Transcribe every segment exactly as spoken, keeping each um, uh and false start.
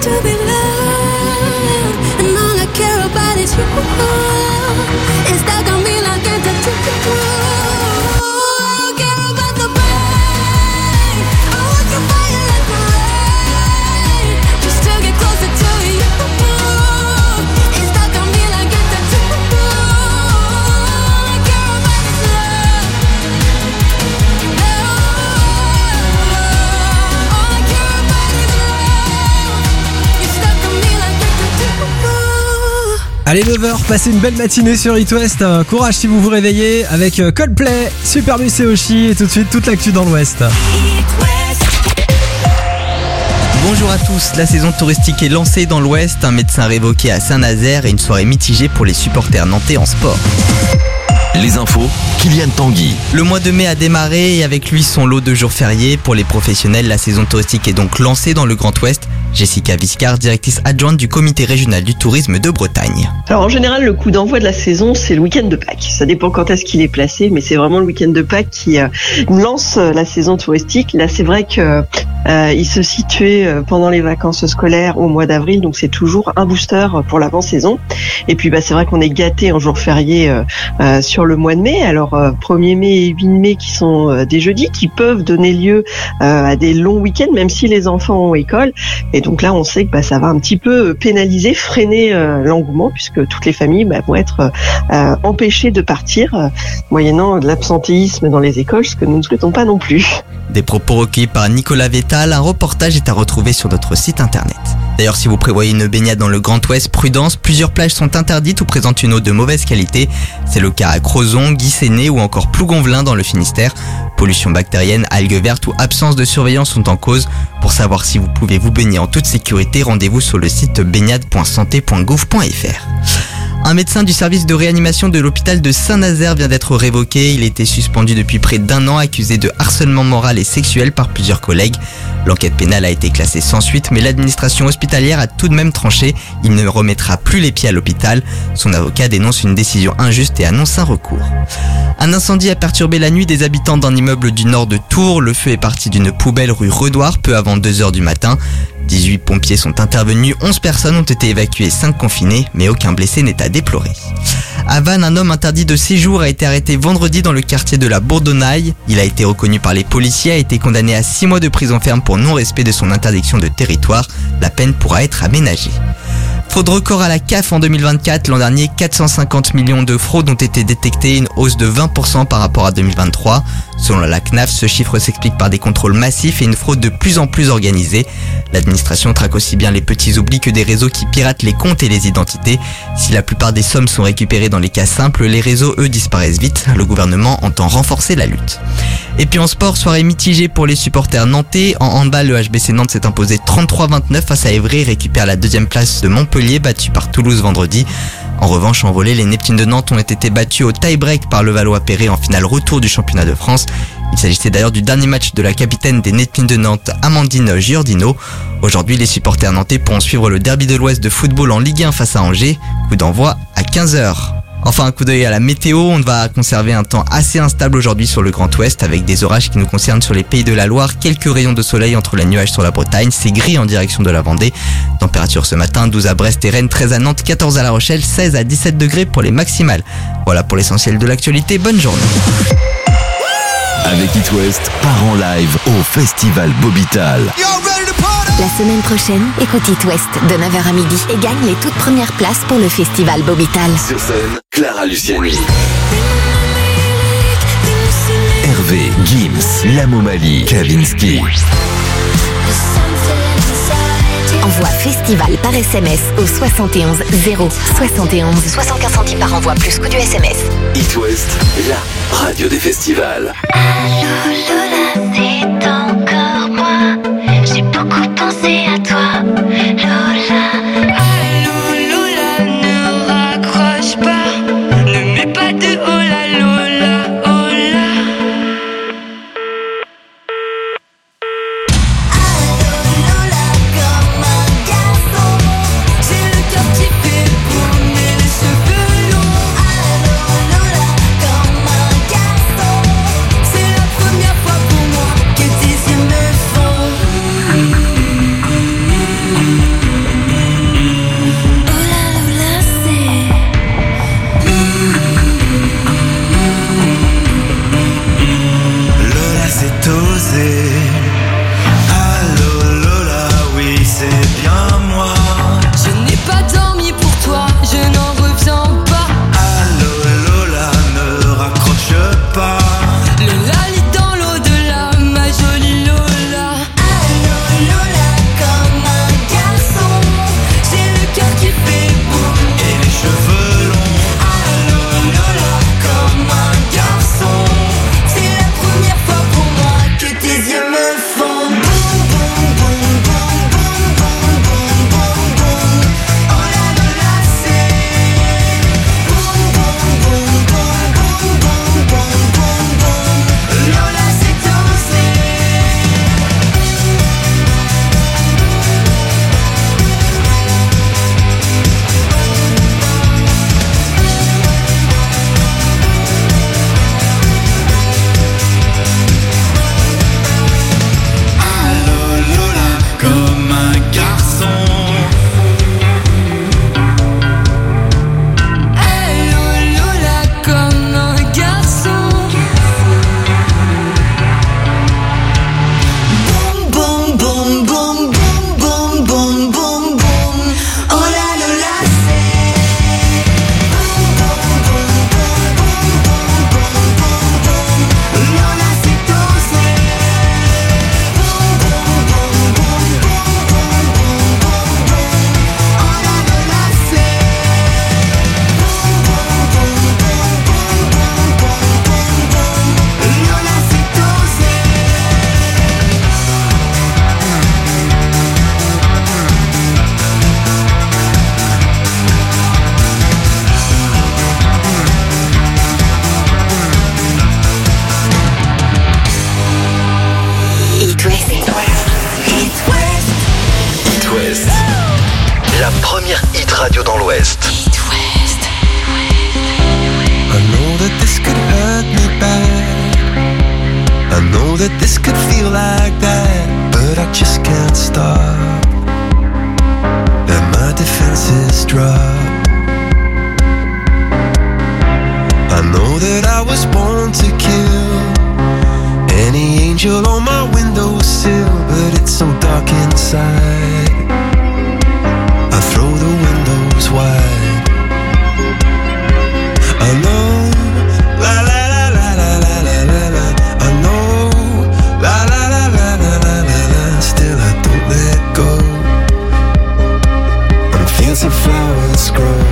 to be loved, and all I care about is you. It's stuck on me like a tattoo. Allez neuf heures, passez une belle matinée sur It West. Euh, courage si vous vous réveillez avec euh, Coldplay, Superbus et Oshi et tout de suite toute l'actu dans l'Ouest. Bonjour à tous, la saison touristique est lancée dans l'Ouest, un médecin révoqué à Saint-Nazaire et une soirée mitigée pour les supporters nantais en sport. Les infos, Kylian Tanguy. Le mois de mai a démarré et avec lui son lot de jours fériés. Pour les professionnels, la saison touristique est donc lancée dans le Grand Ouest. Jessica Viscard, directrice adjointe du comité régional du tourisme de Bretagne. Alors en général, le coup d'envoi de la saison, c'est le week-end de Pâques. Ça dépend quand est-ce qu'il est placé, mais c'est vraiment le week-end de Pâques qui euh, lance la saison touristique. Là, c'est vrai que euh, il se situait pendant les vacances scolaires au mois d'avril, donc c'est toujours un booster pour l'avant-saison. Et puis, bah, c'est vrai qu'on est gâté en jours fériés euh, euh, sur le mois de mai. Alors euh, premier mai et huit mai qui sont euh, des jeudis, qui peuvent donner lieu euh, à des longs week-ends, même si les enfants ont école. Et donc là, on sait que bah, ça va un petit peu pénaliser, freiner euh, l'engouement, puisque toutes les familles bah, vont être euh, empêchées de partir, euh, moyennant de l'absentéisme dans les écoles, ce que nous ne souhaitons pas non plus. Des propos recueillis par Nicolas Vétal, un reportage est à retrouver sur notre site internet. D'ailleurs, si vous prévoyez une baignade dans le Grand Ouest, prudence, plusieurs plages sont interdites ou présentent une eau de mauvaise qualité. C'est le cas à Crozon, Guisséné ou encore Plougonvelin dans le Finistère. Pollution bactérienne, algues vertes ou absence de surveillance sont en cause. Pour savoir si vous pouvez vous baigner en toute sécurité, rendez-vous sur le site baignade point santé point gouv point f r. Un médecin du service de réanimation de l'hôpital de Saint-Nazaire vient d'être révoqué. Il était suspendu depuis près d'un an, accusé de harcèlement moral et sexuel par plusieurs collègues. L'enquête pénale a été classée sans suite, mais l'administration hospitalière a tout de même tranché. Il ne remettra plus les pieds à l'hôpital. Son avocat dénonce une décision injuste et annonce un recours. Un incendie a perturbé la nuit des habitants d'un immeuble du nord de Tours. Le feu est parti d'une poubelle rue Redouard peu avant deux heures du matin. dix-huit pompiers sont intervenus, onze personnes ont été évacuées, cinq confinées, mais aucun blessé n'est à déplorer. À Vannes, un homme interdit de séjour a été arrêté vendredi dans le quartier de la Bourdonnaille. Il a été reconnu par les policiers et a été condamné à six mois de prison ferme pour non-respect de son interdiction de territoire. La peine pourra être aménagée. Fraude record à la C A F en deux mille vingt-quatre. L'an dernier, quatre cent cinquante millions de fraudes ont été détectées, une hausse de vingt pour cent par rapport à deux mille vingt-trois. Selon la C N A F, ce chiffre s'explique par des contrôles massifs et une fraude de plus en plus organisée. L'administration traque aussi bien les petits oublis que des réseaux qui piratent les comptes et les identités. Si la plupart des sommes sont récupérées dans les cas simples, les réseaux, eux, disparaissent vite. Le gouvernement entend renforcer la lutte. Et puis en sport, soirée mitigée pour les supporters nantais. En handball, le H B C Nantes s'est imposé trente-trois vingt-neuf face à Évry et récupère la deuxième place de Montpellier, battu par Toulouse vendredi. En revanche, en volley, les Neptunes de Nantes ont été battus au tie-break par Levallois-Perret en finale retour du championnat de France. Il s'agissait d'ailleurs du dernier match de la capitaine des Neptunes de Nantes, Amandine Giordino. Aujourd'hui, les supporters nantais pourront suivre le derby de l'Ouest de football en Ligue un face à Angers. Coup d'envoi à quinze heures. Enfin, un coup d'œil à la météo, on va conserver un temps assez instable aujourd'hui sur le Grand Ouest avec des orages qui nous concernent sur les Pays de la Loire, quelques rayons de soleil entre les nuages sur la Bretagne, c'est gris en direction de la Vendée. Température ce matin, douze à Brest et Rennes, treize à Nantes, quatorze à La Rochelle, seize à dix-sept degrés pour les maximales. Voilà pour l'essentiel de l'actualité, bonne journée. Avec It West, part en live au Festival Bobital. La semaine prochaine, écoute It West de neuf heures à midi et gagne les toutes premières places pour le Festival Bobital. Sur scène, Clara Luciani, Hervé, Gims, Lamo Mali, Kavinsky. Envoie Festival par S M S au soixante et onze zéro soixante et onze. soixante-quinze centimes par envoi plus coût du S M S. It West, la radio des festivals. Allô Lola, c'est encore moi. J'ai beaucoup pensé à toi, Lola. Allô Lola, ne raccroche pas. Ne mets pas de oh là Lola, oh là. Allô Lola, comme un garçon. J'ai le cœur qui fait pour les cheveux longs. Allô Lola, comme un garçon. C'est la première fois pour moi que tes yeux me font. West. La première hit radio dans l'Ouest. I know that this could hurt me bad. I know that this could feel like that, but I just can't stop. Let my defenses drop. I know that I was born to kill any angel on my windowsill, but it's so dark inside. I throw the windows wide. I know, la la la la la la la la la. I know, la la la la la la la la. Still I don't let go. And fields of flowers grow.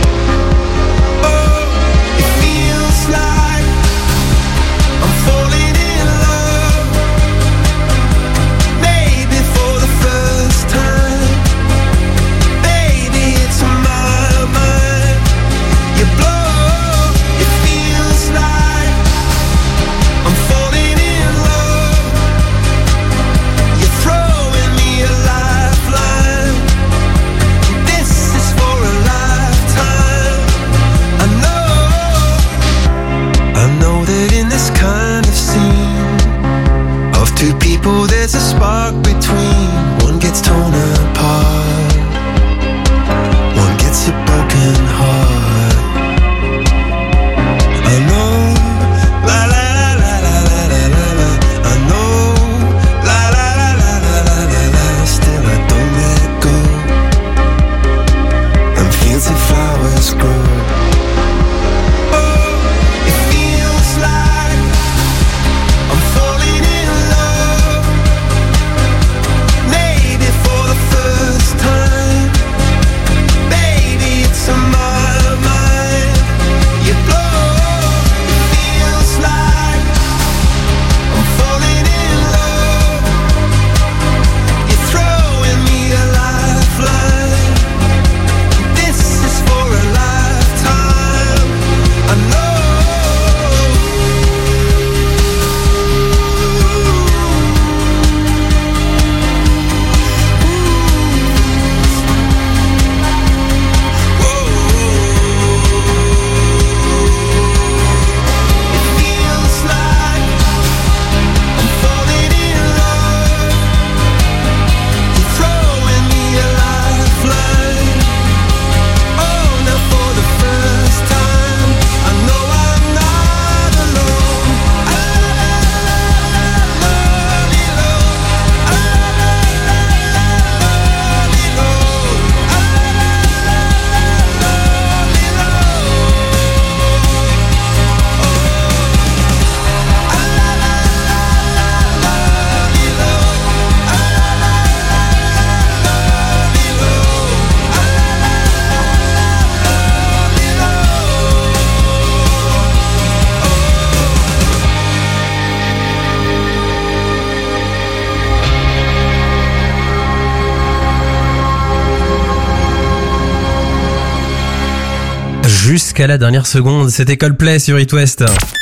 Oh, it feels like I'm falling in love. Maybe for the first time. Baby, it's on my mind. You blow. Two people, there's a spark between. One gets torn apart, one gets a broken heart. I know, la la la la la la la la la. I know, la la la la la la la la. Still I don't let go. And fields of flowers grow. Oh, it feels like I'm falling in love. Maybe for the first time. Baby, it's on my mind. You blow. It feels like I'm falling in love. You're throwing me a lifeline. This is for a lifetime. I know. Jusqu'à la dernière seconde, c'était Coldplay sur It West.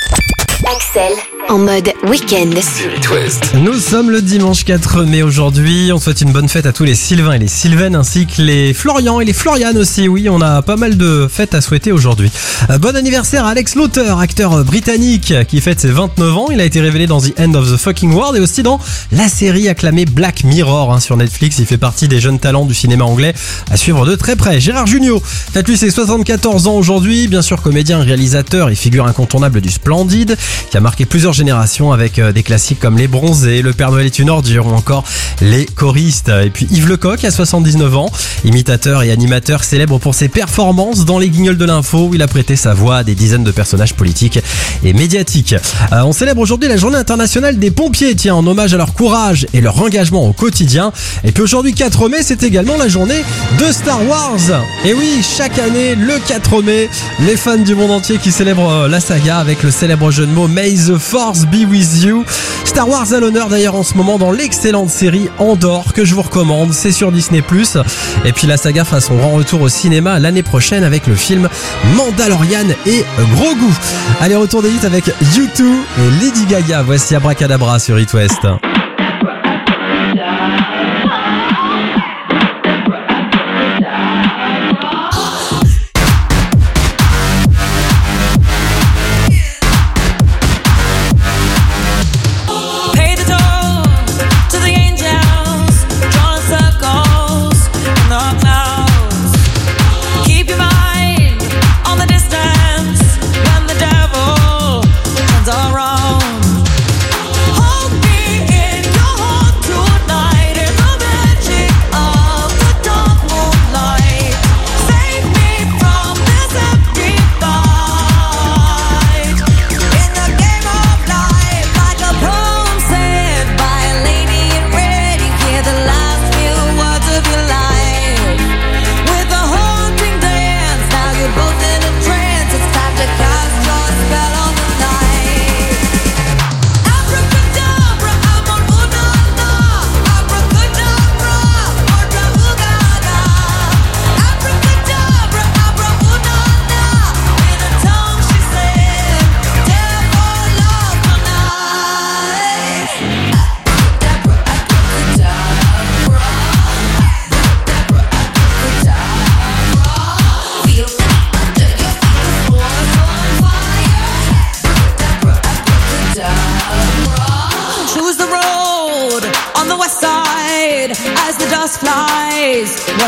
Axel, en mode week-end. Sur It West. Nous sommes le dimanche quatre mai aujourd'hui. On souhaite une bonne fête à tous les Sylvains et les Sylvaines ainsi que les Florian et les Florian aussi. Oui, on a pas mal de fêtes à souhaiter aujourd'hui. Euh, bon anniversaire à Alex Lauter, acteur britannique qui fête ses vingt-neuf ans. Il a été révélé dans The End of the Fucking World et aussi dans la série acclamée Black Mirror hein, sur Netflix. Il fait partie des jeunes talents du cinéma anglais à suivre de très près. Gérard Jugnot fête lui ses soixante-quatorze ans aujourd'hui. Bien sûr, comédien, réalisateur et figure incontournable du Splendide qui a marqué plusieurs générations avec des classiques comme Les Bronzés, Le Père Noël est une ordure ou encore Les Choristes. Et puis Yves Lecoq a soixante-dix-neuf ans, imitateur et animateur célèbre pour ses performances dans Les Guignols de l'info où il a prêté sa voix à des dizaines de personnages politiques et médiatiques. Euh, on célèbre aujourd'hui la journée internationale des pompiers, tiens, en hommage à leur courage et leur engagement au quotidien. Et puis aujourd'hui quatre mai, c'est également la journée de Star Wars. Et oui, chaque année, le quatre mai, les fans du monde entier qui célèbrent la saga avec le célèbre jeu de mots May the Force be with you. Star Wars à l'honneur d'ailleurs en ce moment dans l'excellente série Andor que je vous recommande, c'est sur Disney plus. Et puis la saga fera son grand retour au cinéma l'année prochaine avec le film Mandalorian et Grogu. Allez, retour des hits avec U deux et Lady Gaga. Voici Abracadabra sur It West.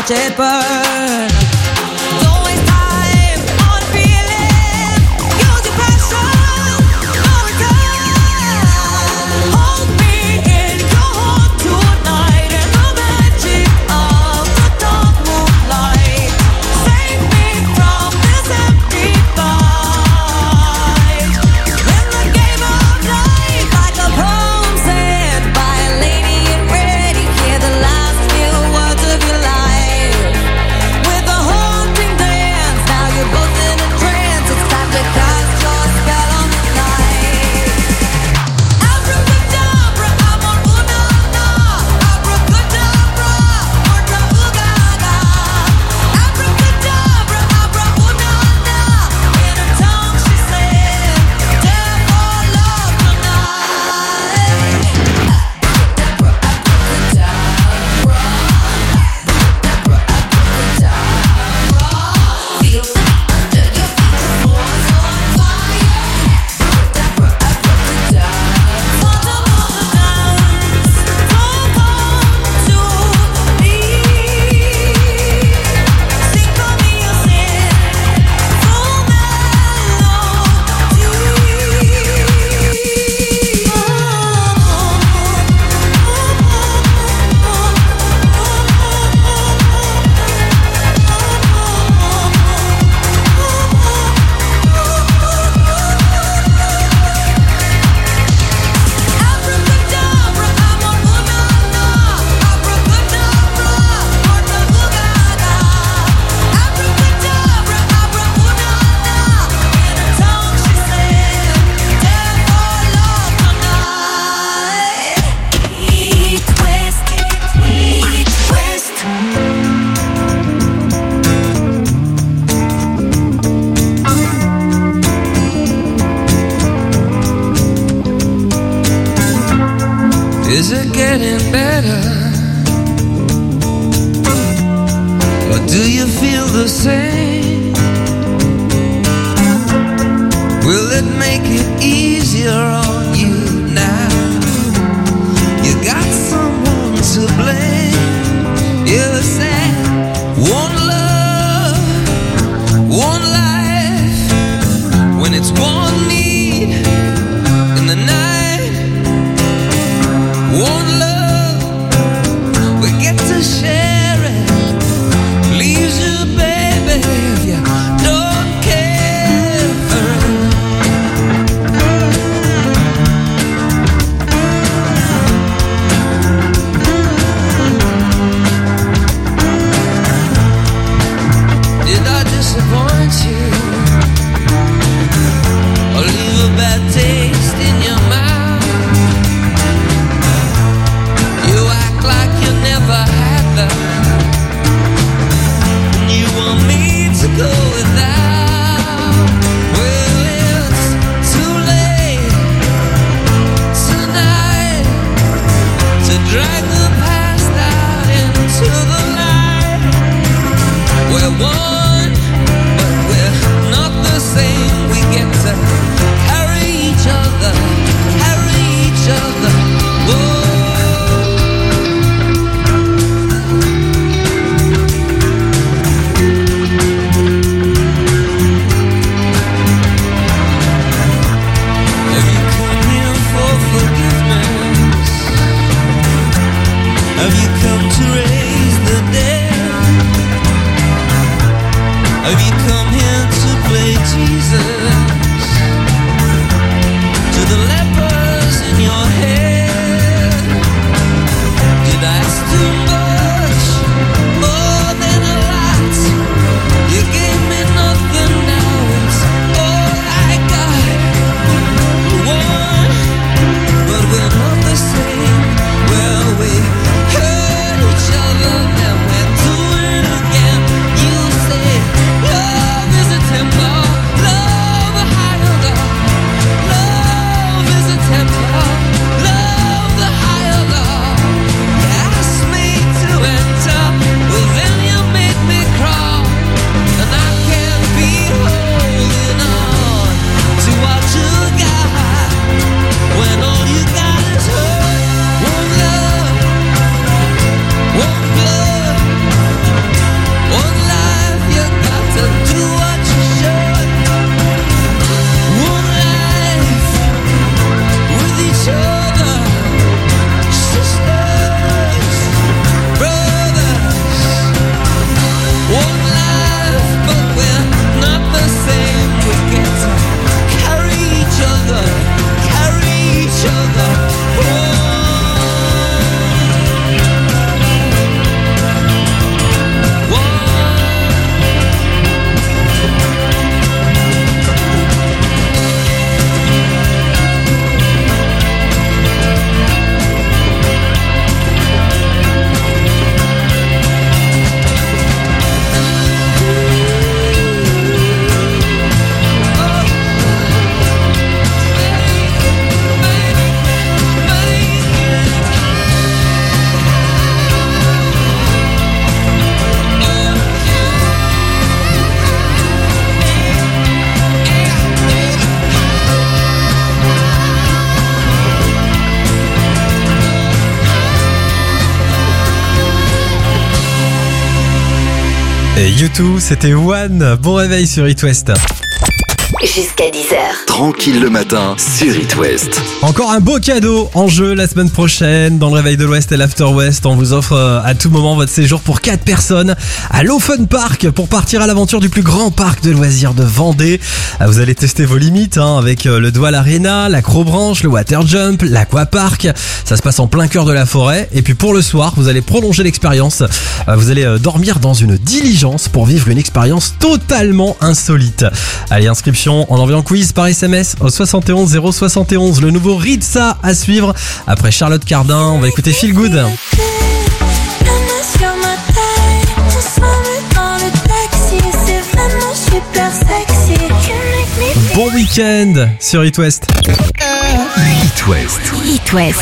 watch it burn. Don't waste time on feeling. Use your passion, no return. Hold me in your heart tonight in the magic of the dark moonlight. Save me from this empty fight. In the game of life, like a poem said by a lady in red, you hear the last few words of your life. With a haunting dance, now you're both in a trance. It's time to cast your spell on the night. Abracadabra, amor una na. Abracadabra, orta ugaga. Abracadabra, abra una na. In her tongue she said, death or love tonight. Feel under your feet, the floor's on fire. Fundamental dance, don't come to me. Sing for me your sin, full Abracadabra, amor una na. Abracadabra, orta ugaga. Abracadabra, abra una na. In her tongue she said, death or love tonight. East West, East West. Is it getting better? Or do you feel the same? Will it make it easier on you now? You got someone to blame. You said one love, one life. When it's one need in the night. One love, we get to share it. Leaves you, baby, if you don't care for it. Did I disappoint you? Or leave a bad taste in your mouth? You act like you never had that. You want me to go without. Well, it's too late tonight to drag the past out into the night. We're one, but we're not the same. We get to carry each other, carry each other. Whoa. Have you come here for forgiveness? Have you come to raise the dead? Have you come here to play Jesus? To the lepers in your head? Did I ask too much? More than a lot. You gave me nothing, now it's all I got. One, but we're not the same. Well, we hurt each other, then we're doing it again. You say love is a temple, love a higher love. Love is a temple. Et U deux, c'était One. Bon réveil sur It West. Jusqu'à dix heures. Tranquille le matin sur It West. Encore un beau cadeau en jeu la semaine prochaine dans le Réveil de l'Ouest et l'After West. On vous offre euh, à tout moment votre séjour pour quatre personnes à l'O Fun Park pour partir à l'aventure du plus grand parc de loisirs de Vendée. Euh, Vous allez tester vos limites hein, avec euh, le Doual Arena, l'Acrobranche, le Water Jump, l'Aquapark. Ça se passe en plein cœur de la forêt. Et puis pour le soir, vous allez prolonger l'expérience. Euh, Vous allez euh, dormir dans une diligence pour vivre une expérience totalement insolite. Allez, inscription en envoyant quiz par S M S au soixante et onze zéro soixante et onze. Le nouveau Ritza à suivre après Charlotte Cardin. On va écouter Feel Good. Bon week-end sur It West. It West. It West.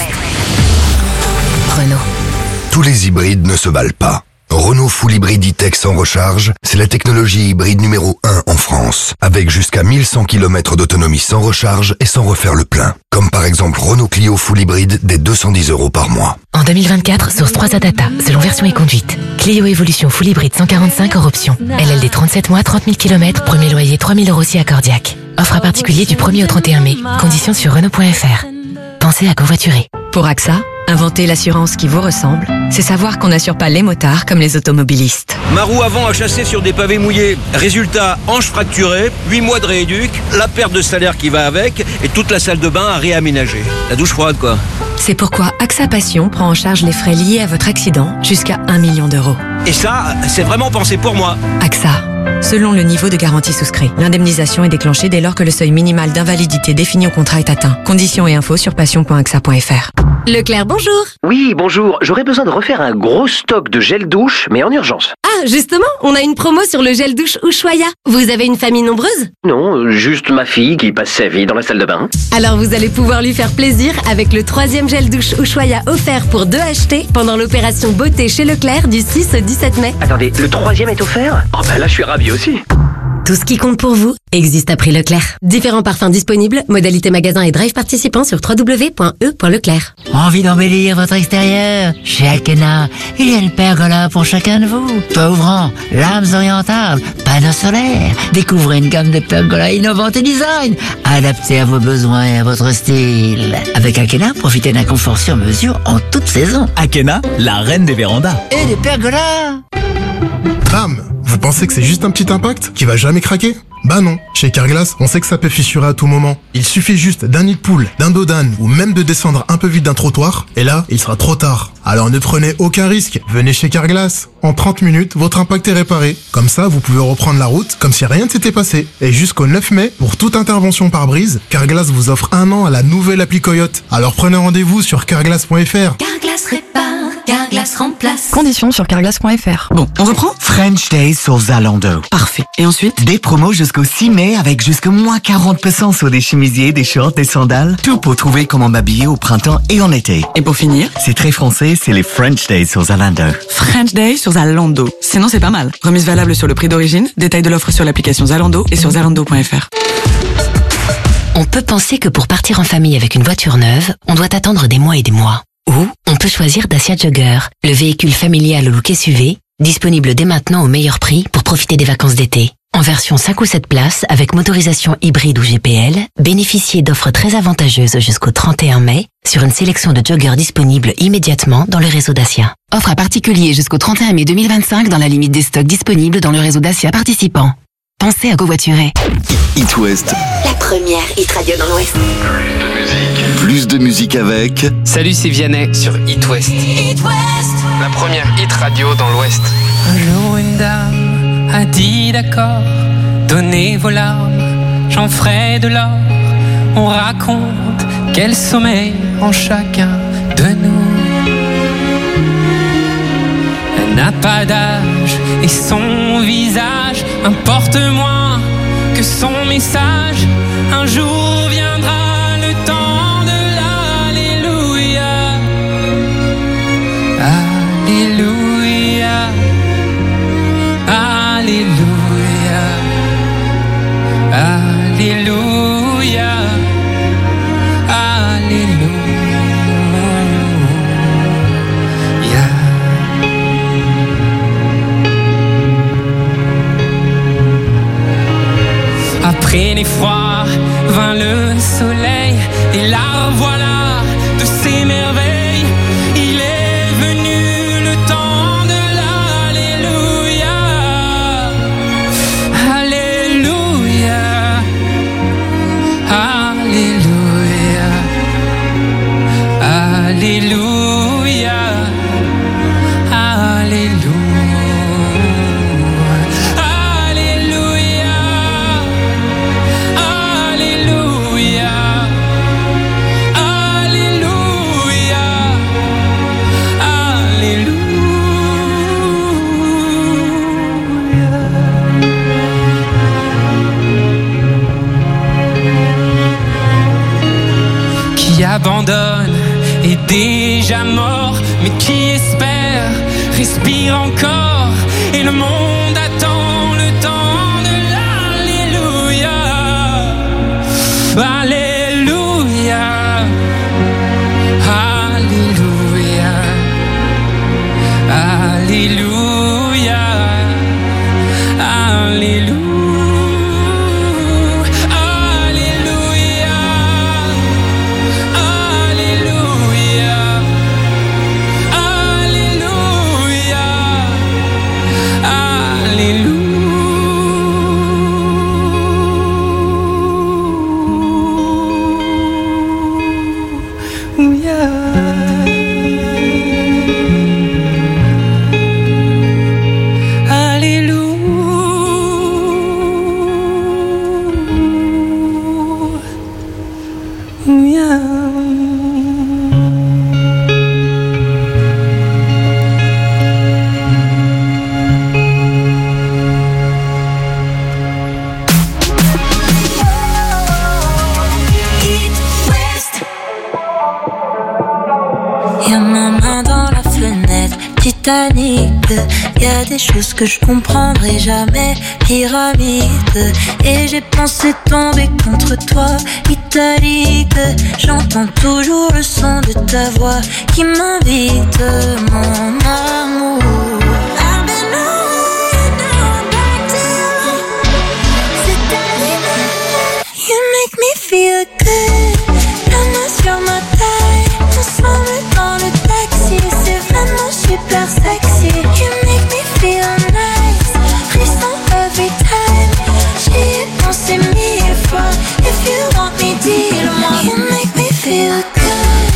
Renault. Tous les hybrides ne se valent pas. Renault Full Hybrid E-Tech sans recharge, c'est la technologie hybride numéro un en France, avec jusqu'à mille cent kilomètres d'autonomie sans recharge et sans refaire le plein. Comme par exemple Renault Clio Full Hybrid dès deux cent dix euros par mois. En deux mille vingt-quatre, source trois A Data, selon version et conduite. Clio Evolution Full Hybrid cent quarante-cinq hors option. L L D trente-sept mois, trente mille kilomètres, premier loyer trois mille euros si accordiaque. Offre à particulier du premier au trente et un mai. Conditions sur Renault point F R. Pensez à covoiturer. Pour AXA, inventer l'assurance qui vous ressemble, c'est savoir qu'on n'assure pas les motards comme les automobilistes. Ma roue avant a chassé sur des pavés mouillés. Résultat, hanche fracturée, huit mois de rééduc, la perte de salaire qui va avec et toute la salle de bain à réaménager. La douche froide quoi. C'est pourquoi AXA Passion prend en charge les frais liés à votre accident jusqu'à un million d'euros. Et ça, c'est vraiment pensé pour moi. AXA, selon le niveau de garantie souscrit. L'indemnisation est déclenchée dès lors que le seuil minimal d'invalidité défini au contrat est atteint. Conditions et infos sur passion point axa point f r. Leclerc, bonjour. Oui, bonjour. J'aurais besoin de refaire un gros stock de gel douche, mais en urgence. Ah, justement, on a une promo sur le gel douche Ushuaïa. Vous avez une famille nombreuse? Non, juste ma fille qui passe sa vie dans la salle de bain. Alors vous allez pouvoir lui faire plaisir avec le troisième gel douche Ushuaïa offert pour deux achetés pendant l'opération beauté chez Leclerc du six au dix-sept mai. Attendez, le troisième est offert? Oh ben là, je suis ravi aussi. Tout ce qui compte pour vous existe à prix Leclerc. Différents parfums disponibles, modalités magasin et drive participants sur w w w point e point leclerc. Envie d'embellir votre extérieur? Chez Akena, il y a une pergola pour chacun de vous. Toit ouvrant, lames orientables, panneaux solaires. Découvrez une gamme de pergolas innovantes et design, adaptées à vos besoins et à votre style. Avec Akena, profitez d'un confort sur mesure en toute saison. Akena, la reine des vérandas. Et des pergolas. Bam! Vous pensez que c'est juste un petit impact qui va jamais craquer? Bah non, chez Carglass, on sait que ça peut fissurer à tout moment. Il suffit juste d'un nid de poule, d'un dos d'âne ou même de descendre un peu vite d'un trottoir, et là, il sera trop tard. Alors ne prenez aucun risque, venez chez Carglass. En trente minutes, votre impact est réparé. Comme ça, vous pouvez reprendre la route comme si rien ne s'était passé. Et jusqu'au neuf mai, pour toute intervention par brise, Carglass vous offre un an à la nouvelle appli Coyote. Alors prenez rendez-vous sur carglass point f r. Carglass répare, Carglass remplace. Conditions sur carglass point f r. Bon, on reprend? French Days sur Zalando. Parfait. Et ensuite? Des promos jusqu'au six mai avec jusqu'à moins quarante pour cent sur des chemisiers, des shorts, des sandales. Tout pour trouver comment m'habiller au printemps et en été. Et pour finir? C'est très français, c'est les French Days sur Zalando. French Days sur Zalando. Sinon, c'est pas mal. Remise valable sur le prix d'origine. Détail de l'offre sur l'application Zalando et sur zalando point f r. On peut penser que pour partir en famille avec une voiture neuve, on doit attendre des mois et des mois. Ou on peut choisir Dacia Jogger, le véhicule familial au look S U V, disponible dès maintenant au meilleur prix pour profiter des vacances d'été. En version cinq ou sept places, avec motorisation hybride ou G P L, bénéficiez d'offres très avantageuses jusqu'au trente et un mai sur une sélection de joggers disponibles immédiatement dans le réseau Dacia. Offre à particulier jusqu'au trente et un mai deux mille vingt-cinq dans la limite des stocks disponibles dans le réseau Dacia participant. Pensez à covoiturer. It West. La première hit radio dans l'Ouest. Plus de musique avec. Salut, c'est Vianney sur It West. It West. La première hit radio dans l'Ouest. Un jour une dame a dit d'accord, donnez vos larmes, j'en ferai de l'or. On raconte quel sommeil en chacun de nous. Elle n'a pas d'âge et son visage importe moins que son message. Un jour viendra le temps de l'Alléluia. Alléluia. Alléluia. Alléluia. Alléluia. Après l'effroi vint le soleil, et la voilà de ces merveilles. Il est venu le temps de l'Alléluia. Alléluia. Alléluia. Alléluia. Alléluia. Abandonne est déjà mort, mais qui espère respire encore, et le monde attend le temps de l'Alléluia. Alléluia. Alléluia. Alléluia. Alléluia. Y a des choses que je comprendrai jamais, pyramide. Et j'ai pensé tomber contre toi, italique. J'entends toujours le son de ta voix qui m'invite, mon amour. I've been on and back to you. C'est terminé. You make me feel good. La main sur ma taille, ensemble dans le taxi. C'est vraiment super sexy. You make me feel nice. Frisson every time. J'y ai pensé mille fois. If you want me, dis-le-moi. You make me feel good.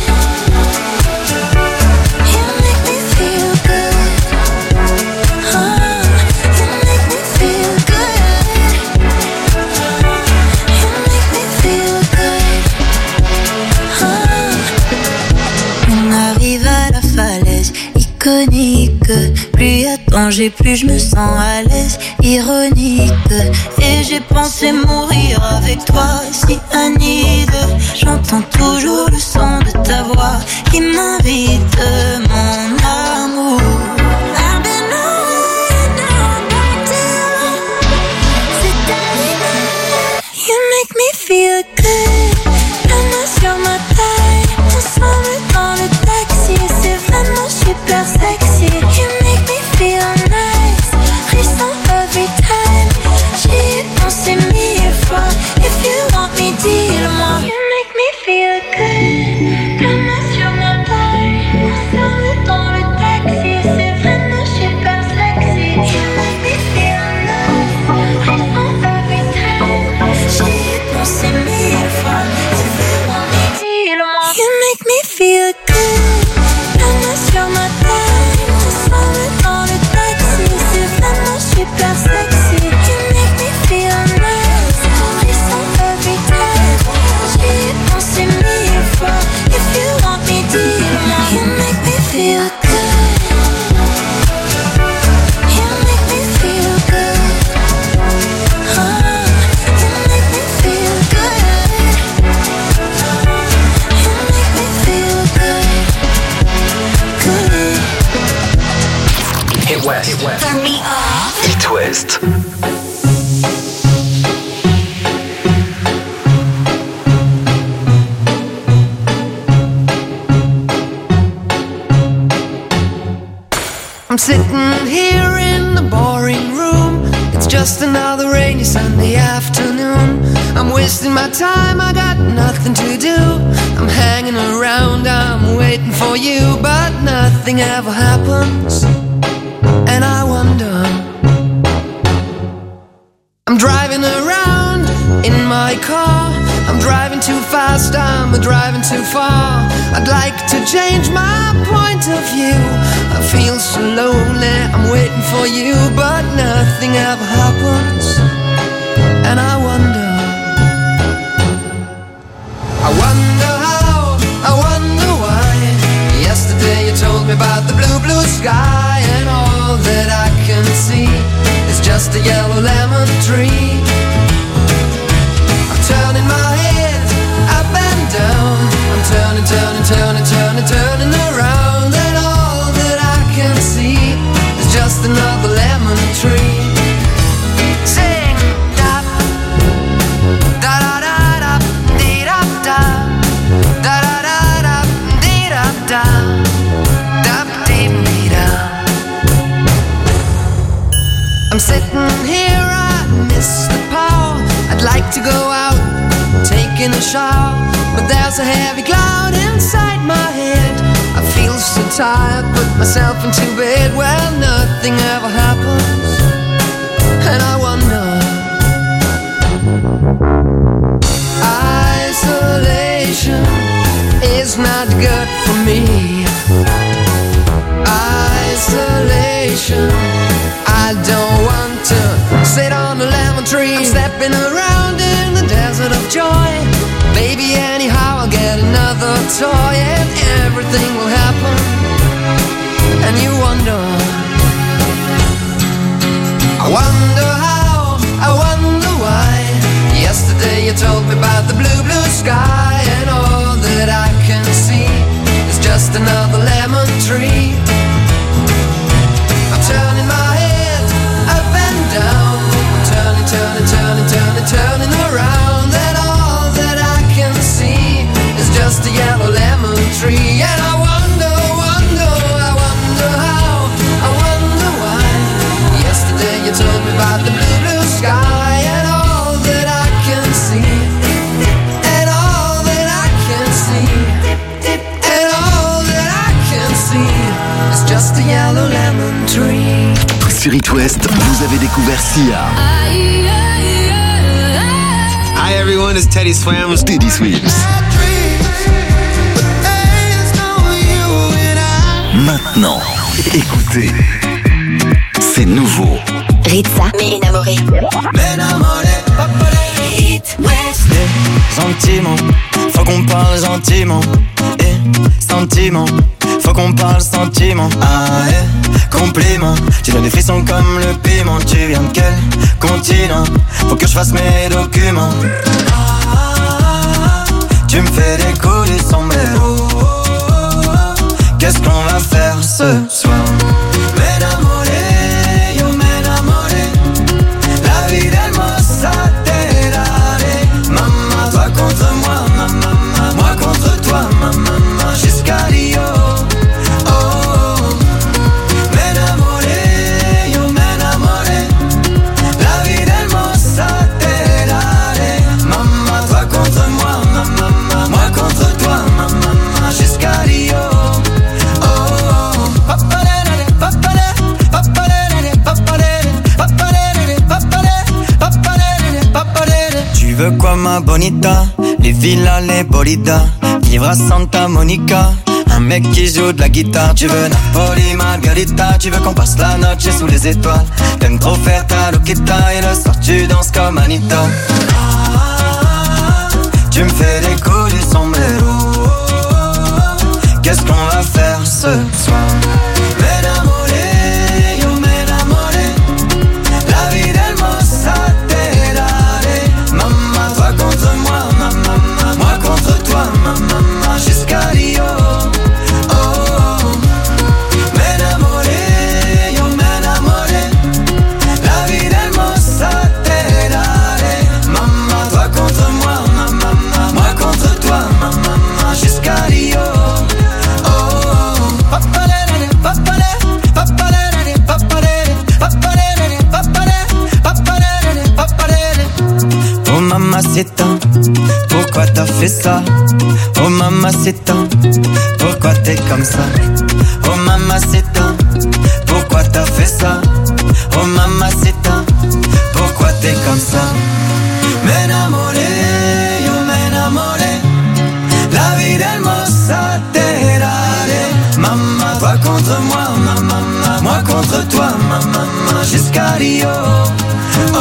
You make me feel good. Oh, you make me feel good. You make me feel good. Oh. On arrive à la falaise iconique. Plus y a danger, plus je me sens à l'aise. Ironique. Et j'ai pensé mourir avec toi, cyanide. J'entends toujours le son de ta voix qui m'invite, mon amour. I've been on and back to you. C'est terminé. You make me feel good. La main sur ma taille, ensemble dans le taxi. C'est vraiment super sexy. You make me feel nice. Frisson every time. J'y ai pensé mille fois. If you want me, dis-le-moi. You make me feel good. La main sur ma taille, ensemble dans le taxi. C'est vraiment super sexy. You make me feel nice. Frisson every time. J'y ai pensé mille fois. If you want me, dis-le-moi. You make me feel good. La main sur ma taille, ensemble dans le taxi. C'est vraiment super sexy. You make me feel nice. Frisson every time. J'y ai pensé mille fois. If you want me, dis-le-moi. You make me feel good. You make me feel good. Oh, you make me feel good. You make me feel good. Good. Hit West. Turn me off. Hit West. I'm sitting here in the boring room. It's just just another rainy Sunday afternoon. I'm wasting my time, I got nothing to do. I'm hanging around, I'm waiting for you, but nothing ever happens. And I wonder, I'm driving around in my car. I'm driving too fast, I'm driving too far. I'd like to change my point of view. I feel so lonely, I'm waiting for you, but nothing ever happens. And I wonder, I wonder how, I wonder why. Yesterday you told me about the blue, blue sky, and all that I can see is just a yellow lemon tree. I'm turning my head up and down. I'm turning, turning, turning, turning, turning around, and all that I can see is just another lemon tree. Sing da da da da da dee da da da da da da dee da da da dee dee da. I'm sitting here, I miss the power. I'd like to go out, taking a shower, but there's a heavy cloud inside my head. I feel so tired, put myself into bed. Well, nothing ever happens, and I wonder, isolation is not good for me. Isolation, I don't want to sit on a lemon tree. I'm stepping around in the desert of joy. Baby, anyhow, I'll get another toy, and everything will happen. And you wonder, I wonder how, I wonder why. Yesterday you told me about the blue, blue sky, and all that I can see is just another lemon tree. I'm turning my head up and down. I'm turning, turning, turning, turning, turning around, and all that I can see is just a yellow lemon tree. And I wonder, wonder, I wonder how, I wonder why. Yesterday you told me about the blue, blue sky, and all that I can see, and all that I can see, and all that I can see is just a yellow lemon tree. Sur It West, vous avez découvert Sia. Hi everyone, it's Teddy Swims. Teddy Swims. Maintenant, écoutez, c'est nouveau. Ritza, mais enamoré. It West. Gentiment, faut qu'on parle gentiment. Eh, sentiment, faut qu'on parle sentiment. Ah, eh, compliment. Tu donnes des frissons comme le piment. Tu viens de quel continent? Faut que je fasse mes documents. Ah, tu me fais décoller du sombrero. Qu'est-ce qu'on va faire ce soir? M'enamoré, yo m'enamoré. La vie hermosa te daré. Maman, toi contre moi, maman, moi contre toi, maman, jusqu'à Rio. Oh, oh. M'enamoré, yo m'enamoré. La vie hermosa te daré. Maman, toi contre moi, maman, moi contre toi, maman, jusqu'à Rio. Tu veux quoi ma bonita? Les villas, les bolidas. Vivre à Santa Monica. Un mec qui joue de la guitare. Tu veux Napoli, Margarita. Tu veux qu'on passe la noche sous les étoiles. T'aimes trop faire ta loquita. Et le soir tu danses comme Anita. Ah, tu me fais décoller du sombrero. Qu'est-ce qu'on va faire ce soir? M'enamoré, yo m'enamoré. La vie hermosa te daré. Maman, toi contre moi, maman, moi contre toi, maman, jusqu'à Rio. Oh, oh. M'enamoré, yo m'enamoré. La vie hermosa te daré. Maman, toi contre moi, maman, moi contre toi, maman, jusqu'à Rio. Oh, oh. mamacita, pourquoi t'as fait ça? Oh mamacita, pourquoi t'es comme ça? Oh mamacita, pourquoi t'as fait ça? Oh mamacita, pourquoi t'es comme ça? M'enamoré, yo m'enamoré, la vida hermosa te daré. Maman, toi contre moi, ma maman, moi contre toi, ma maman, jusqu'à Rio. Oh,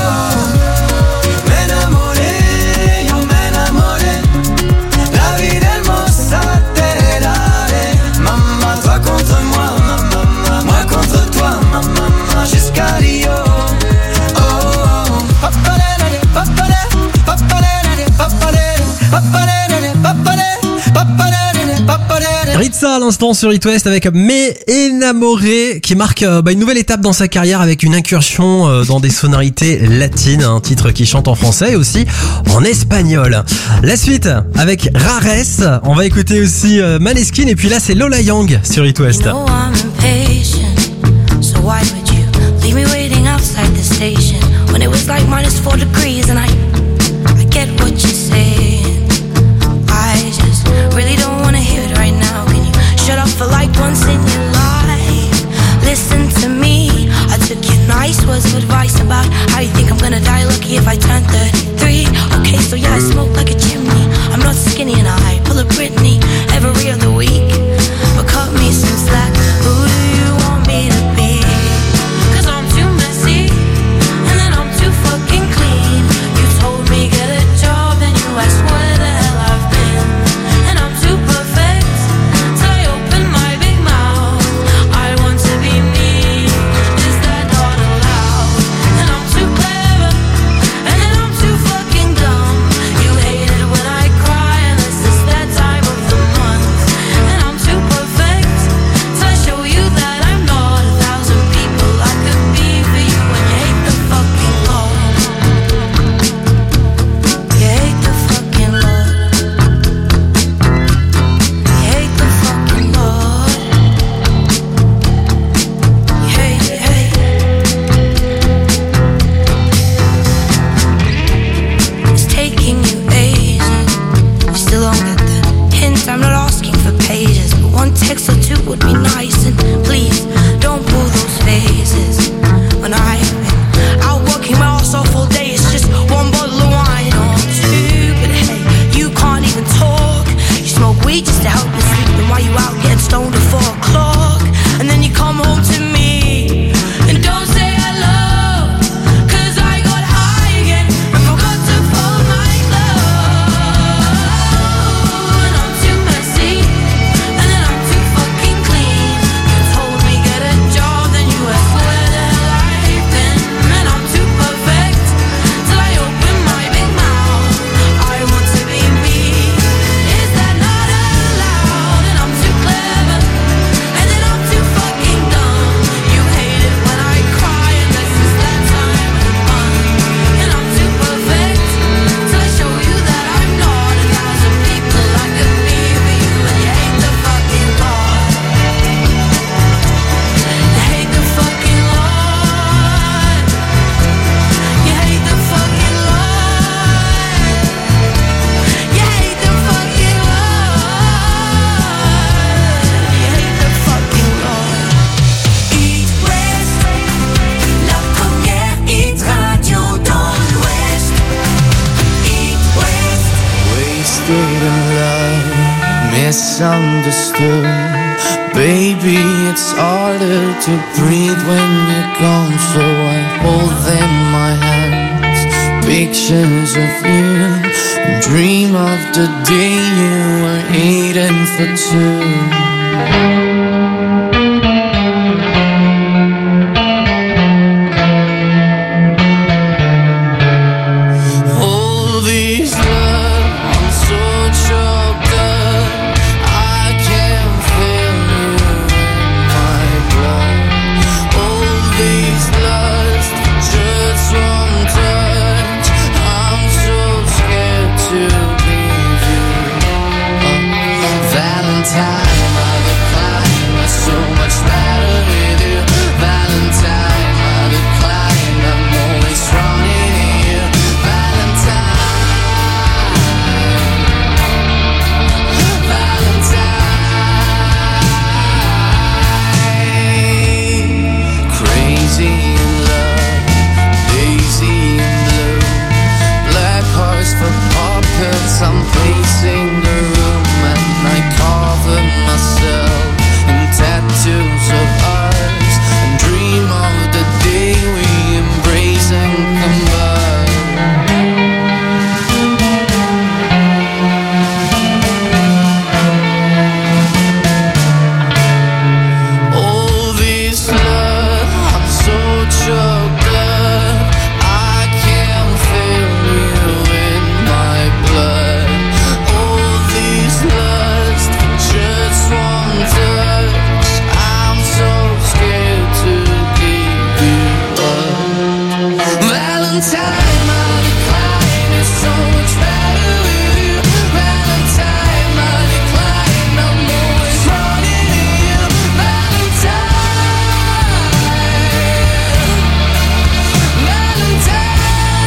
m'enamoré, yo m'enamoré, la vida hermosa te daré. Maman, toi contre moi, ma maman, moi contre toi, ma maman, jusqu'à Rio. Oh, papalere, papalere, papalere, papalere, papalere, papalere, papalere, papalere. Ritza à l'instant sur It West avec Mais Enamoré qui marque euh, bah, une nouvelle étape dans sa carrière avec une incursion euh, dans des sonorités latines, un titre qui chante en français et aussi en espagnol. La suite avec Rares, on va écouter aussi euh, Maneskin et puis là c'est Lola Young sur It West. You know I'm impatient, so why would you leave me waiting outside the station when it was like minus four degrees and I, I get what you're saying. I just really don't wanna hear it right now. Can you shut up for like once in your life? Listen to me, I took your nice words of advice about how you think I'm gonna die lucky if I turn thirty-three. Okay, so yeah, I smoke like a chimney. I'm not skinny and I pull a Britney every other week. But cut me some slack, who do you want me to be? Cause I'm too messy, and then I'm too fucking clean. You told me get a job, then you asked where the hell I've been. And I'm too perfect, till I open my big mouth. I want to be me, is that not allowed? And I'm too clever, and then I'm too fucking dumb. You hate it when I cry, unless it's that time of the month. And I'm too perfect, till I show you that I'm not a thousand people I could be for you. And you hate the fucking Lord. You hate the fucking Lord. You hate the fucking Lord. You hate, you hate. It's taking you ages. You still don't get the hint. I'm not asking for pages, but one text or two would be nice. And please don't pull those phases. When I've been out working my ass off all day, it's just one bottle of wine or two. But hey, you can't even talk. You smoke weed just to help you sleep. Then why you out getting stoned at four o'clock? And then you come home to me and don't say hello. Cause I got high again and forgot to fold my clothes. And I'm too messy, and then I'm too fucking clean. You told me get a job, then you asked where the hell I've been. And I'm too perfect, till I open my big mouth. I want to be me, is that not allowed? And I'm too clever, and then I'm too fucking dumb. You hate it when I cry, unless it's that time of the month. And I'm too perfect, till I show you that I'm not a thousand people I could be for you. And you hate the fucking Lord. You hate the fucking Lord. You hate the fucking Lord. You hate the fucking Lord. You hate the fucking Lord. It West, la première hit radio dans l'Ouest. It West. Wasted in love, misunderstood. Baby, it's harder to breathe when you're gone. So I hold in my hands pictures of you and dream of the day you were eating for two. All these love, I'm so choked up. I can't feel you in my blood. All these lust, just one touch. I'm so scared to leave you. Uh, Valentine, by the cloud. Valentine, my decline is so much better with you. Valentine, my decline, I'm always running in. Valentine, Valentine.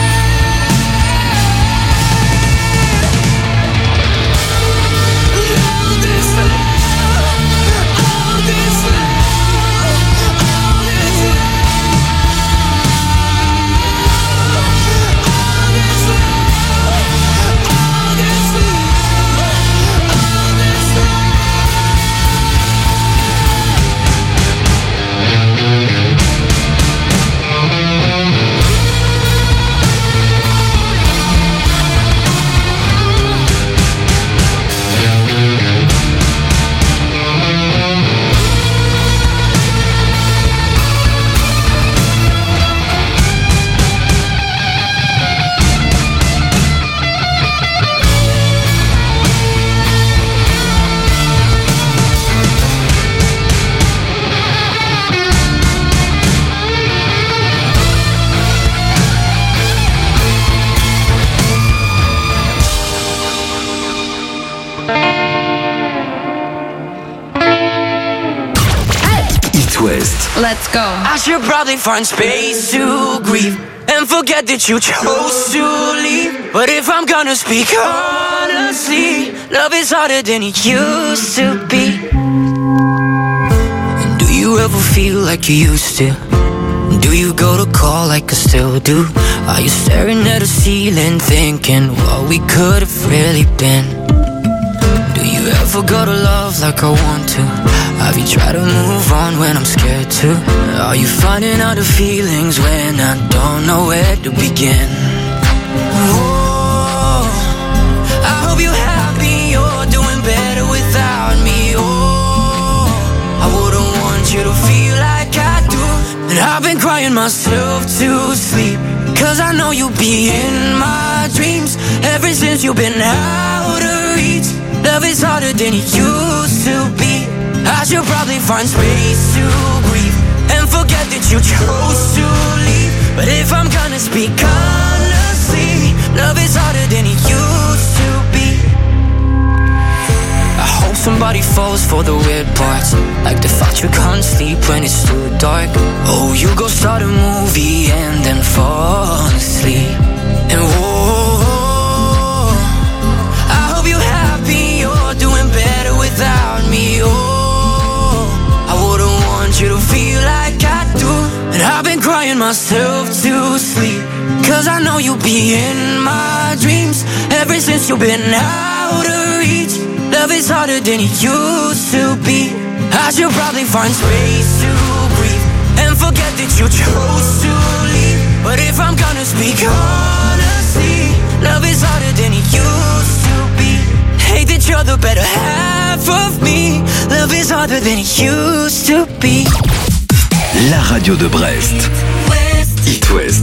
All this love, all this love, all this It West. Let's go. I should probably find space to grieve and forget that you chose to leave. But if I'm gonna speak honestly, love is harder than it used to be. And do you ever feel like you used to? Do you go to call like I still do? Are you staring at the ceiling thinking what we could have really been? Do you ever go to love like I want to? Have you tried to move on when I'm scared to? Are you finding out the feelings when I don't know where to begin? Oh, I hope you're happy, you're doing better without me. Oh, I wouldn't want you to feel like I do. And I've been crying myself to sleep, cause I know you'll be in my dreams. Ever since you've been out of reach, love is harder than it used to be. I should probably find space to grieve and forget that you chose to leave. But if I'm gonna speak honestly, love is harder than it used to be. I hope somebody falls for the weird parts, like the fact you can't sleep when it's too dark. Oh, you go start a movie and then fall asleep. And whoa, I hope you're happy, you're doing better without me. Oh, you to feel like I do. And I've been crying myself to sleep, cause I know you'll be in my dreams. Ever since you've been out of reach, love is harder than it used to be. I should probably find space to breathe and forget that you chose to leave. But if I'm gonna speak honestly, love is harder than it used to be. Hate that you're the better half of me. Love is harder than it used to be. La radio de Brest. It West.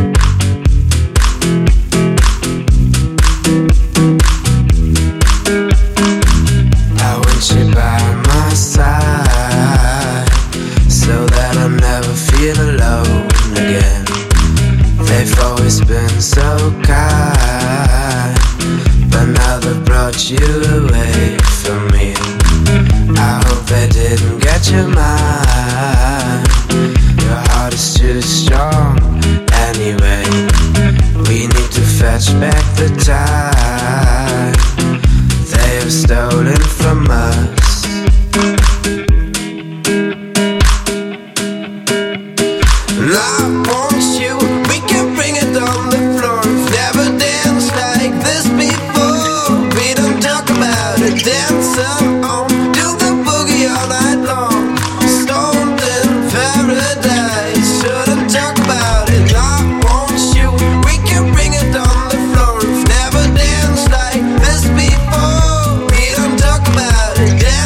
I want you by my side, so that I never feel alone again. They've always been so kind, but now they've brought you away from me. I hope they didn't get your mind. Your heart is too strong anyway. We need to fetch back the time they have stolen from us. And I want you, we can bring it on the floor. We've never danced like this before. We don't talk about it, dance on, do the boogie all night long. Stoned in paradise, shouldn't talk about it. I want you, we can bring it on the floor. We've never danced like this before. We don't talk about it, dance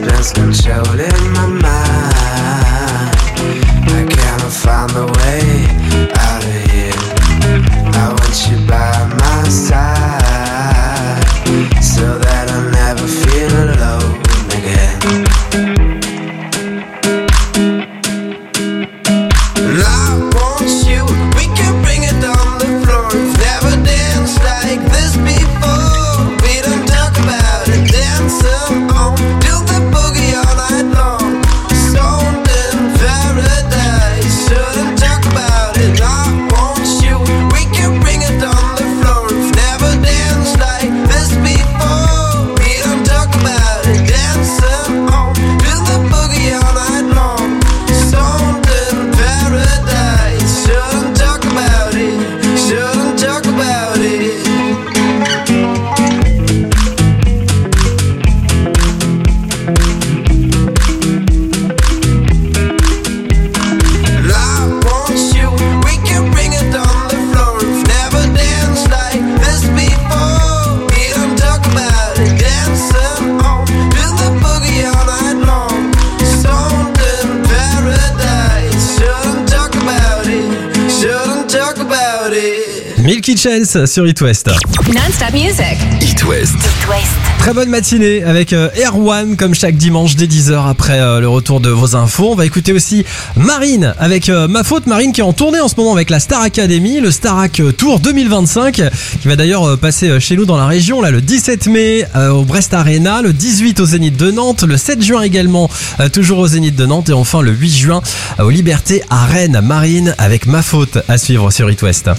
happiness control in my mind. I cannot find the way out of here. I want you by my side, so that I never feel alone again. And I want you, we can bring it on the floor. We've never danced like this before. We don't talk about it, dancing on, do the boogie all night long. Stoned in paradise, shouldn't talk about it. I want you, we can bring it on the floor. We've never danced like this before. We don't talk about it, dancing on, do the boogie all night long. Stoned in paradise, shouldn't talk about it, shouldn't talk about it. And I want you, we can bring it on the floor. We've never danced like this before. We don't talk about it, dancing on, do the boogie all night long. Stoned in paradise, shouldn't talk about it, shouldn't talk about it. Milky Chance sur It West. Non-stop music. It West. It West. Très bonne matinée avec euh, Erwan comme chaque dimanche dès dix heures après euh, le retour de vos infos. On va écouter aussi Marine avec euh, Ma Faute. Marine qui est en tournée en ce moment avec la Star Academy, le Starac Tour deux mille vingt-cinq qui va d'ailleurs euh, passer euh, chez nous dans la région là le dix-sept mai euh, au Brest Arena, le dix-huit au Zénith de Nantes, le sept juin également euh, toujours au Zénith de Nantes et enfin le huit juin euh, aux Libertés à Rennes. Marine avec Ma Faute à suivre sur It West.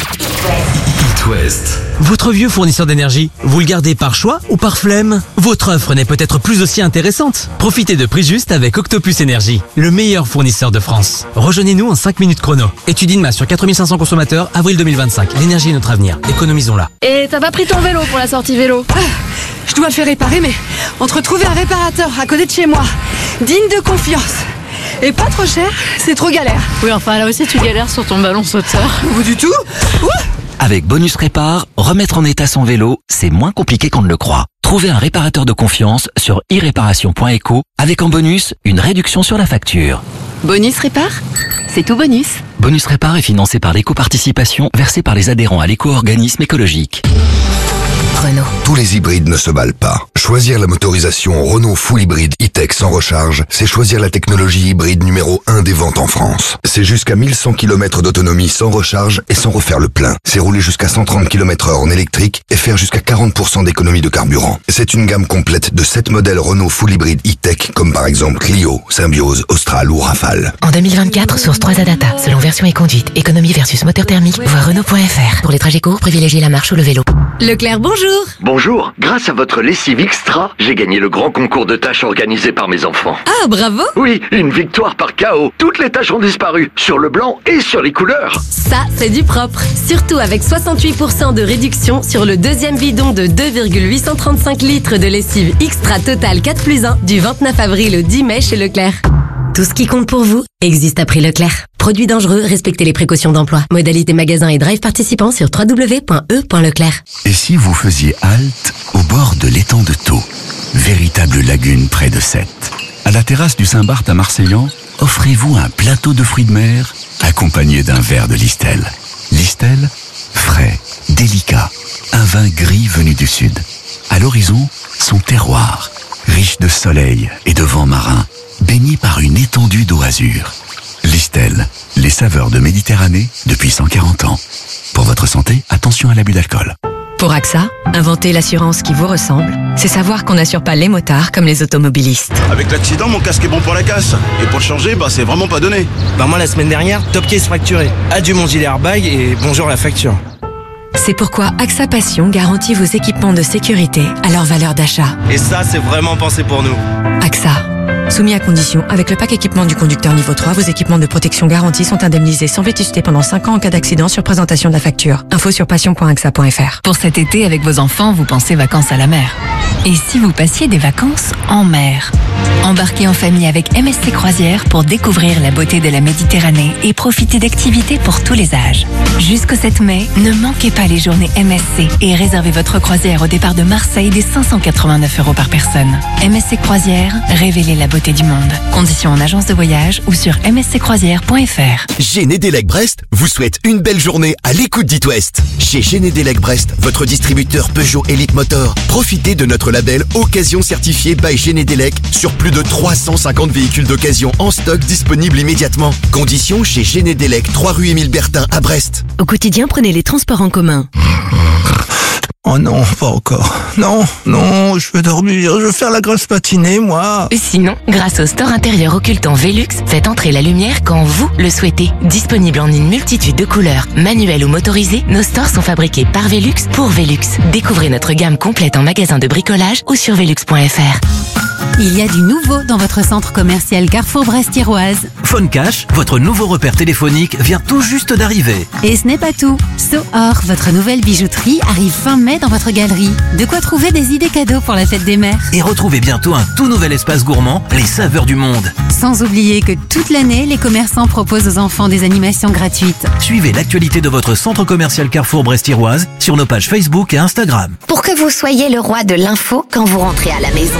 It West. Votre vieux fournisseur d'énergie, vous le gardez par choix ou par flemme? Votre offre n'est peut-être plus aussi intéressante. Profitez de prix juste avec Octopus Énergie, le meilleur fournisseur de France. Rejoignez-nous en cinq minutes chrono. Étude INMA sur quatre mille cinq cents consommateurs, avril deux mille vingt-cinq. L'énergie est notre avenir. Économisons-la. Et t'as pas pris ton vélo pour la sortie vélo? Ah, je dois le faire réparer, mais entre trouver un réparateur à côté de chez moi, digne de confiance, et pas trop cher, c'est trop galère. Oui, enfin là aussi tu galères sur ton ballon sauteur. Ou du tout. Ouh. Avec Bonus Répar, remettre en état son vélo, c'est moins compliqué qu'on ne le croit. Trouvez un réparateur de confiance sur i réparation point eco avec en bonus une réduction sur la facture. Bonus Répar, c'est tout bonus. Bonus Répar est financé par l'éco-participation versée par les adhérents à l'éco-organisme écologique. Renault. Tous les hybrides ne se valent pas. Choisir la motorisation Renault Full Hybride E-Tech sans recharge, c'est choisir la technologie hybride numéro un des ventes en France. C'est jusqu'à mille cent kilomètres d'autonomie sans recharge et sans refaire le plein. C'est rouler jusqu'à cent trente kilomètres heure en électrique et faire jusqu'à quarante pour cent d'économie de carburant. C'est une gamme complète de sept modèles Renault Full Hybride E-Tech comme par exemple Clio, Symbiose, Austral ou Rafale. En deux mille vingt-quatre, source trois A Data. Selon version et conduite, économie versus moteur thermique, voir Renault point F R. Pour les trajets courts, privilégiez la marche ou le vélo. Leclerc, bonjour. Bonjour, grâce à votre lessive extra, j'ai gagné le grand concours de tâches organisé par mes enfants. Ah, bravo. Oui, une victoire par K O. Toutes les tâches ont disparu, sur le blanc et sur les couleurs. Ça, c'est du propre. Surtout avec soixante-huit pour cent de réduction sur le deuxième bidon de deux virgule huit cent trente-cinq litres de lessive extra Total quatre plus un du vingt-neuf avril au dix mai chez Leclerc. Tout ce qui compte pour vous existe à prix Leclerc. Produits dangereux, respectez les précautions d'emploi. Modalité magasin et drive participants sur w w w point e point leclerc. Et si vous faisiez halte au bord de l'étang de Thau, véritable lagune près de Sète? À la terrasse du Saint-Barth à Marseillan, offrez-vous un plateau de fruits de mer accompagné d'un verre de Listel. Listel, frais, délicat, un vin gris venu du sud. À l'horizon, son terroir, riche de soleil et de vent marin, baigné par une étendue d'eau azur. Listel, les saveurs de Méditerranée depuis cent quarante ans. Pour votre santé, attention à l'abus d'alcool. Pour A X A, inventer l'assurance qui vous ressemble, c'est savoir qu'on n'assure pas les motards comme les automobilistes. Avec l'accident, mon casque est bon pour la casse. Et pour le changer, bah c'est vraiment pas donné. Bah moi la semaine dernière, top case fracturé. Adieu mon gilet airbag et bonjour la facture. C'est pourquoi A X A Passion garantit vos équipements de sécurité à leur valeur d'achat. Et ça, c'est vraiment pensé pour nous. A X A, Soumis à condition, avec le pack équipement du conducteur niveau trois, vos équipements de protection garantie sont indemnisés sans vétusté pendant cinq ans en cas d'accident sur présentation de la facture. Info sur passion point a x a point f r. Pour cet été, avec vos enfants, vous pensez vacances à la mer. Et si vous passiez des vacances en mer? Embarquez en famille avec M S C Croisières pour découvrir la beauté de la Méditerranée et profiter d'activités pour tous les âges. Jusqu'au sept mai, ne manquez pas les journées M S C et réservez votre croisière au départ de Marseille dès cinq cent quatre-vingt-neuf euros par personne. M S C Croisières, révélez la beauté du monde. Conditions en agence de voyage ou sur m s c croisières point f r. Genedelec Brest vous souhaite une belle journée à l'écoute d'It West. Chez Genedelec Brest, votre distributeur Peugeot Elite Motor, profitez de notre label Occasion certifié by Genedelec sur plus de trois cent cinquante véhicules d'occasion en stock disponibles immédiatement. Conditions chez Genedelec, trois rue Émile Bertin à Brest. Au quotidien, prenez les transports en commun. Oh non, pas encore. Non, non, je veux dormir, je veux faire la grosse matinée, moi. Sinon, grâce au store intérieur occultant Velux, faites entrer la lumière quand vous le souhaitez. Disponible en une multitude de couleurs, manuelles ou motorisées, nos stores sont fabriqués par Velux pour Velux. Découvrez notre gamme complète en magasin de bricolage ou sur velux point f r. Il y a du nouveau dans votre centre commercial Carrefour Brest-Iroise. Phone Cash, votre nouveau repère téléphonique, vient tout juste d'arriver. Et ce n'est pas tout. So-Or, votre nouvelle bijouterie, arrive fin mai dans votre galerie. De quoi trouver des idées cadeaux pour la fête des mères. Et retrouvez bientôt un tout nouvel espace gourmand, les saveurs du monde. Sans oublier que toute l'année, les commerçants proposent aux enfants des animations gratuites. Suivez l'actualité de votre centre commercial Carrefour Brest-Iroise sur nos pages Facebook et Instagram. Pour que vous soyez le roi de l'info quand vous rentrez à la maison.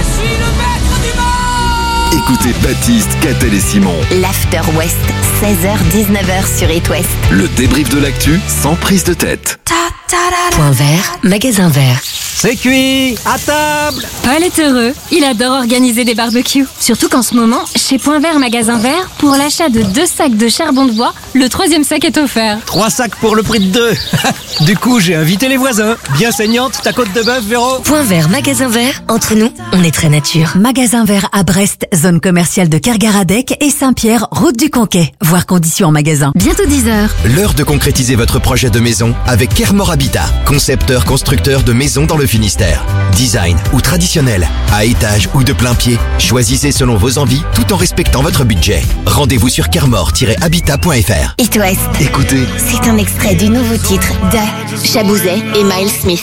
Écoutez Baptiste, Catel et Simon. L'After West, seize heures dix-neuf heures sur It West. Le débrief de l'actu sans prise de tête. Point vert, magasin vert. C'est cuit, à table. Paul est heureux, il adore organiser des barbecues. Surtout qu'en ce moment, chez Point Vert Magasin Vert, pour l'achat de deux sacs de charbon de bois, le troisième sac est offert. Trois sacs pour le prix de deux. Du coup, j'ai invité les voisins. Bien saignante, ta côte de bœuf, Véro. Point Vert Magasin Vert, entre nous, on est très nature. Magasin Vert à Brest, zone commerciale de Kergaradec et Saint-Pierre, route du Conquet. Voir conditions en magasin. Bientôt dix heures. L'heure de concrétiser votre projet de maison avec Kermor Habitat, concepteur constructeur de maisons dans le Finistère. Design ou traditionnel, à étage ou de plein pied, choisissez selon vos envies tout en respectant votre budget. Rendez-vous sur kermor tiret habitat point f r. It West. Écoutez. C'est un extrait du nouveau titre de Chabouzet et Miles Smith.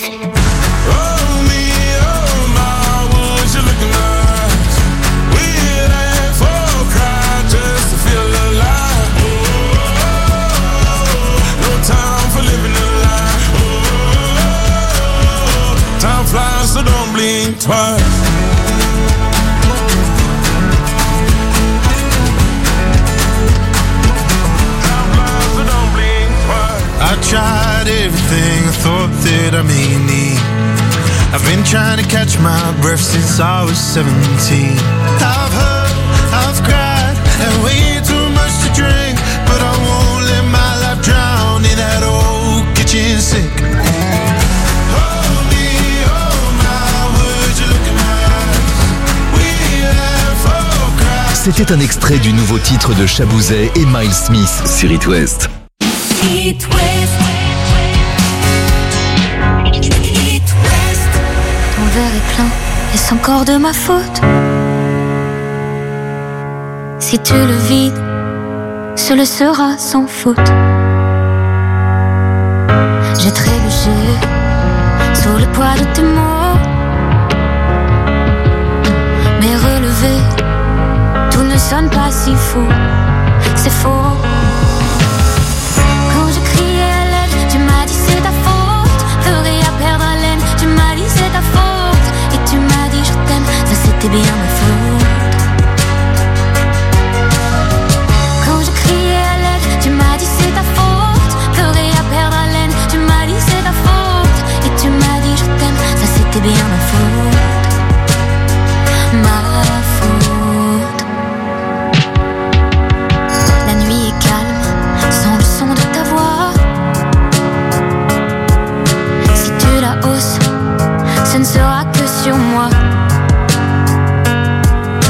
So don't blink twice. I tried everything I thought that I may need. I've been trying to catch my breath since I was seventeen. I've hurt, I've cried, and way too much to drink, but I won't let my life drown in that old kitchen sink. C'était un extrait du nouveau titre de Chabouzet et Miles Smith sur It West. It West. It West. Ton verre est plein, est-ce encore de ma faute? Si tu le vides, ce le sera sans faute. J'ai trébuché sous le poids de tes mots, mais relevé, tout ne sonne pas si faux, c'est faux. Quand je criais à l'aide, tu m'as dit c'est ta faute. Ferais à perdre haleine, tu m'as dit c'est ta faute. Et tu m'as dit je t'aime, ça c'était bien ma faute. Quand je criais à l'aide, tu m'as dit c'est ta faute. Ferais à perdre haleine, tu m'as dit c'est ta faute. Et tu m'as dit je t'aime, ça c'était bien ma faute. Ma faute. Ce ne sera que sur moi.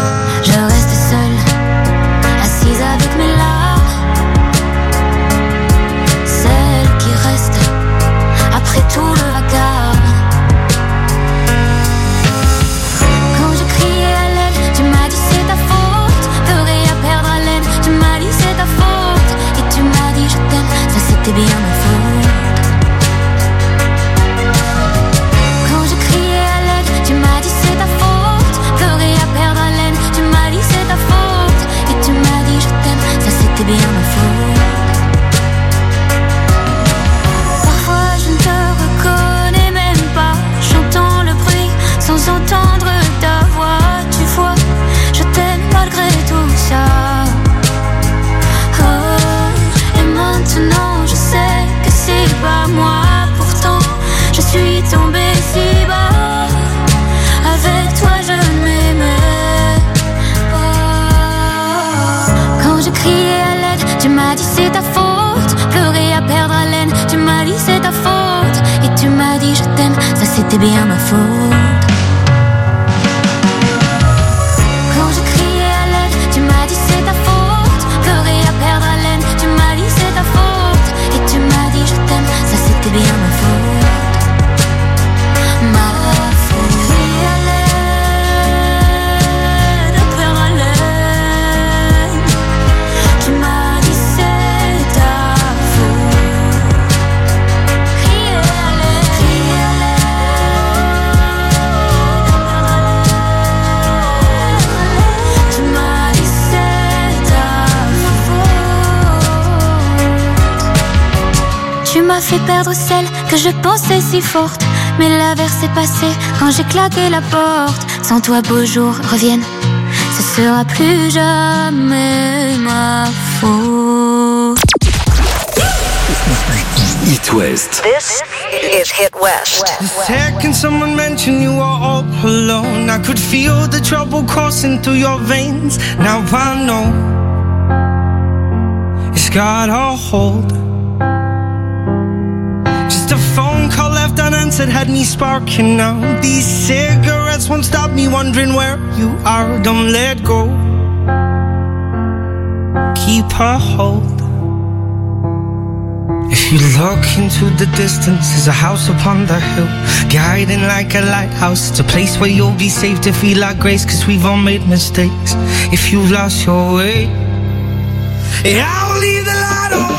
c'était bien ma faute. Quand je criais à l'aide, tu m'as dit c'est ta faute. Pleurer à perdre haleine, tu m'as dit c'est ta faute. Et tu m'as dit je t'aime, ça c'était bien ma faute. Ma faute. Crier à l'aide, à perdre haleine, tu m'as dit c'est ta faute. Crier à l'aide, crier à l'aide, tu m'as dit c'est ta faute. Tu m'as fait perdre celle que je pensais si forte. Mais l'averse est passée quand j'ai claqué la porte. Sans toi beaux jours reviennent, ce sera plus jamais ma faute. It West. This is Hit West. The second someone mentioned you were all alone, I could feel the trouble coursing through your veins. Now I know it's got a hold. Just a phone call left unanswered had me sparking now. These cigarettes won't stop me wondering where you are. Don't let go, keep a hold. If you look into the distance, there's a house upon the hill, guiding like a lighthouse. It's a place where you'll be safe to feel like grace, cause we've all made mistakes. If you've lost your way, yeah, I will leave the light on.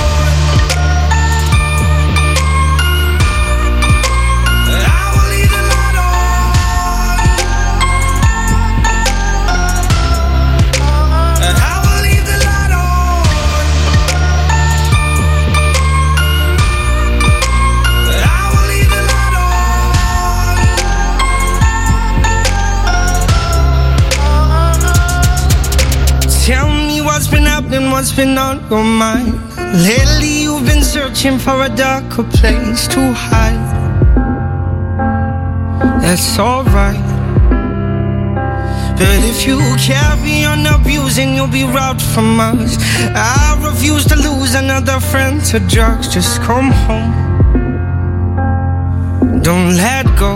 Tell me what's been happening, what's been on your mind. Lately you've been searching for a darker place to hide. That's alright, but if you carry on abusing, you'll be robbed from us. I refuse to lose another friend to drugs. Just come home, don't let go.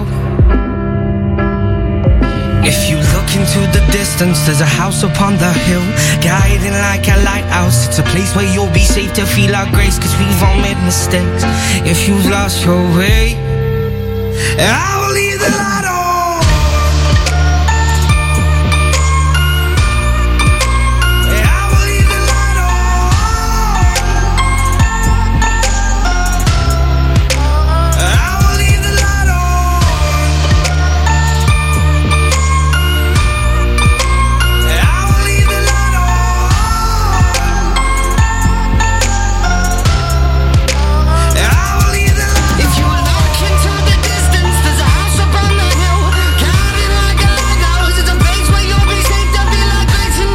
If you look into the distance, there's a house upon the hill, guiding like a lighthouse. It's a place where you'll be safe to feel our grace, cause we've all made mistakes. If you've lost your way, I will leave the light.